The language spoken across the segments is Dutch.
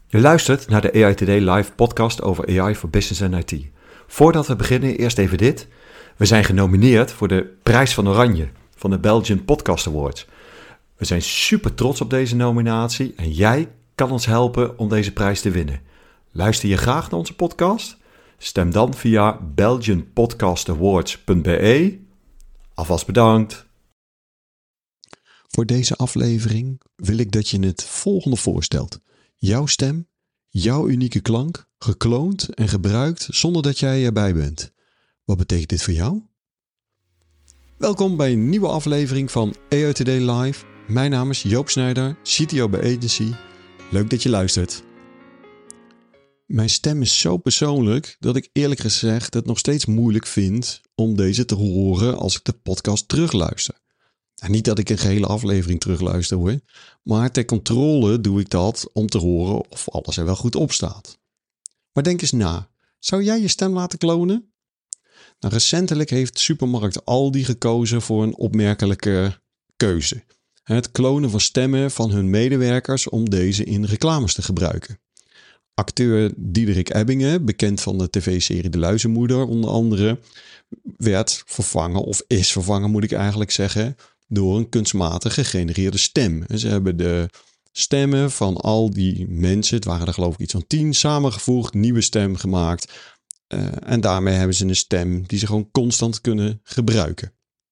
Je luistert naar de AI Today live podcast over AI voor Business en IT. Voordat we beginnen, eerst even dit. We zijn genomineerd voor de Prijs van Oranje van de Belgian Podcast Awards. We zijn super trots op deze nominatie en jij kan ons helpen om deze prijs te winnen. Luister je graag naar onze podcast? Stem dan via belgianpodcastawards.be. Alvast bedankt. Voor deze aflevering wil ik dat je het volgende voorstelt. Jouw stem, jouw unieke klank, gekloond en gebruikt zonder dat jij erbij bent. Wat betekent dit voor jou? Welkom bij een nieuwe aflevering van AI Today Live. Mijn naam is Joop Snijder, CTO bij Agency. Leuk dat je luistert. Mijn stem is zo persoonlijk dat ik eerlijk gezegd het nog steeds moeilijk vind om deze te horen als ik de podcast terugluister. En niet dat ik een gehele aflevering terugluister hoor, maar ter controle doe ik dat om te horen of alles er wel goed op staat. Maar denk eens na, zou jij je stem laten klonen? Nou, recentelijk heeft supermarkt Aldi gekozen voor een opmerkelijke keuze. Het klonen van stemmen van hun medewerkers om deze in reclames te gebruiken. Acteur Diederik Ebbingen, bekend van de tv-serie De Luizenmoeder onder andere, werd vervangen, of is vervangen moet ik eigenlijk zeggen, door een kunstmatig gegenereerde stem. En ze hebben de stemmen van al die mensen, het waren er geloof ik iets van 10, samengevoegd, nieuwe stem gemaakt. En daarmee hebben ze een stem die ze gewoon constant kunnen gebruiken.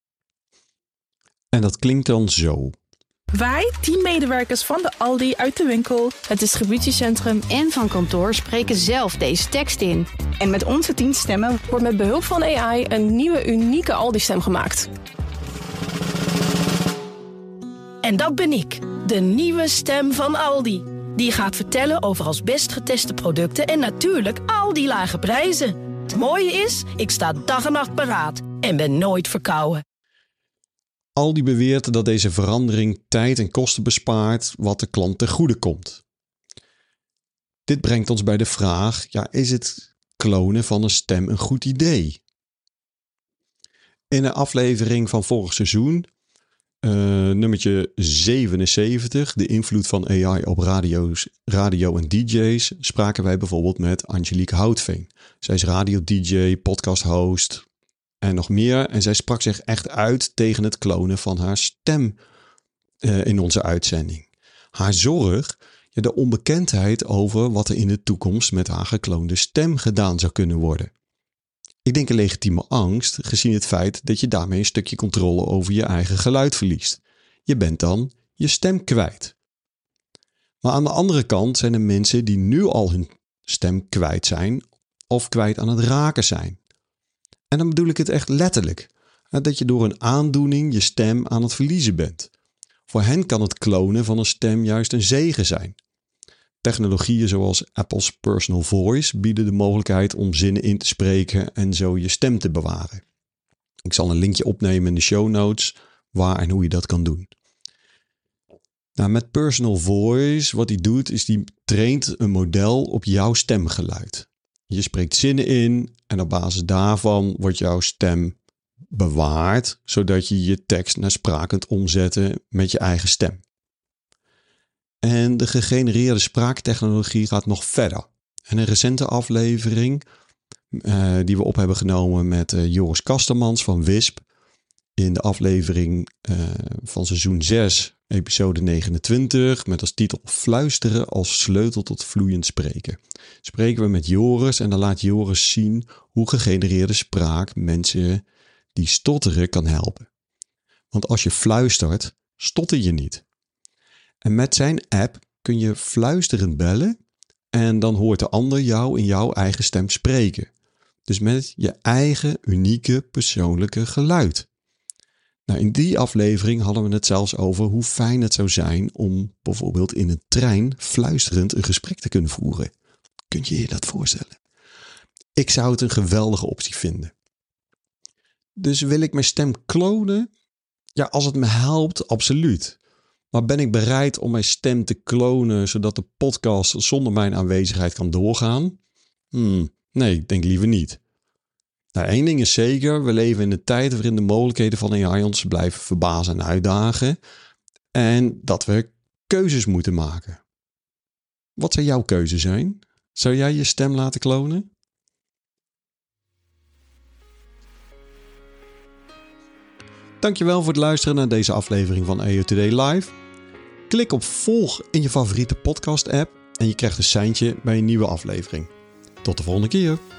En dat klinkt dan zo. Wij, teammedewerkers van de Aldi uit de winkel, het distributiecentrum en van kantoor spreken zelf deze tekst in. En met onze 10 stemmen wordt met behulp van AI een nieuwe unieke Aldi-stem gemaakt. En dat ben ik, de nieuwe stem van Aldi. Die gaat vertellen over als best geteste producten en natuurlijk al die lage prijzen. Het mooie is, ik sta dag en nacht paraat en ben nooit verkouden. Aldi beweert dat deze verandering tijd en kosten bespaart, wat de klant ten goede komt. Dit brengt ons bij de vraag, is het klonen van een stem een goed idee? In een aflevering van vorig seizoen, nummertje 77, de invloed van AI op radio en DJ's, spraken wij bijvoorbeeld met Angelique Houtveen. Zij is radio-dj, podcast-host en nog meer. En zij sprak zich echt uit tegen het klonen van haar stem in onze uitzending. Haar zorg, de onbekendheid over wat er in de toekomst met haar gekloonde stem gedaan zou kunnen worden. Ik denk een legitieme angst, gezien het feit dat je daarmee een stukje controle over je eigen geluid verliest. Je bent dan je stem kwijt. Maar aan de andere kant zijn er mensen die nu al hun stem kwijt zijn of kwijt aan het raken zijn. En dan bedoel ik het echt letterlijk. Dat je door een aandoening je stem aan het verliezen bent. Voor hen kan het klonen van een stem juist een zegen zijn. Technologieën zoals Apple's Personal Voice bieden de mogelijkheid om zinnen in te spreken en zo je stem te bewaren. Ik zal een linkje opnemen in de show notes waar en hoe je dat kan doen. Nou, met Personal Voice, wat hij doet, is die traint een model op jouw stemgeluid. Je spreekt zinnen in en op basis daarvan wordt jouw stem bewaard, zodat je je tekst naar spraak kunt omzetten met je eigen stem. En de gegenereerde spraaktechnologie gaat nog verder. En een recente aflevering die we op hebben genomen met Joris Kastermans van Wisp. In de aflevering van seizoen 6, episode 29, met als titel Fluisteren als sleutel tot vloeiend spreken. Spreken we met Joris en dan laat Joris zien hoe gegenereerde spraak mensen die stotteren kan helpen. Want als je fluistert, stotter je niet. En met zijn app kun je fluisterend bellen en dan hoort de ander jou in jouw eigen stem spreken. Dus met je eigen unieke persoonlijke geluid. Nou, in die aflevering hadden we het zelfs over hoe fijn het zou zijn om bijvoorbeeld in een trein fluisterend een gesprek te kunnen voeren. Kun je je dat voorstellen? Ik zou het een geweldige optie vinden. Dus wil ik mijn stem klonen? Ja, als het me helpt, absoluut. Maar ben ik bereid om mijn stem te klonen zodat de podcast zonder mijn aanwezigheid kan doorgaan? Nee, ik denk liever niet. Nou, één ding is zeker, we leven in een tijd waarin de mogelijkheden van AI ons blijven verbazen en uitdagen. En dat we keuzes moeten maken. Wat zou jouw keuze zijn? Zou jij je stem laten klonen? Dankjewel voor het luisteren naar deze aflevering van AI Today Live. Klik op volg in je favoriete podcast app en je krijgt een seintje bij een nieuwe aflevering. Tot de volgende keer.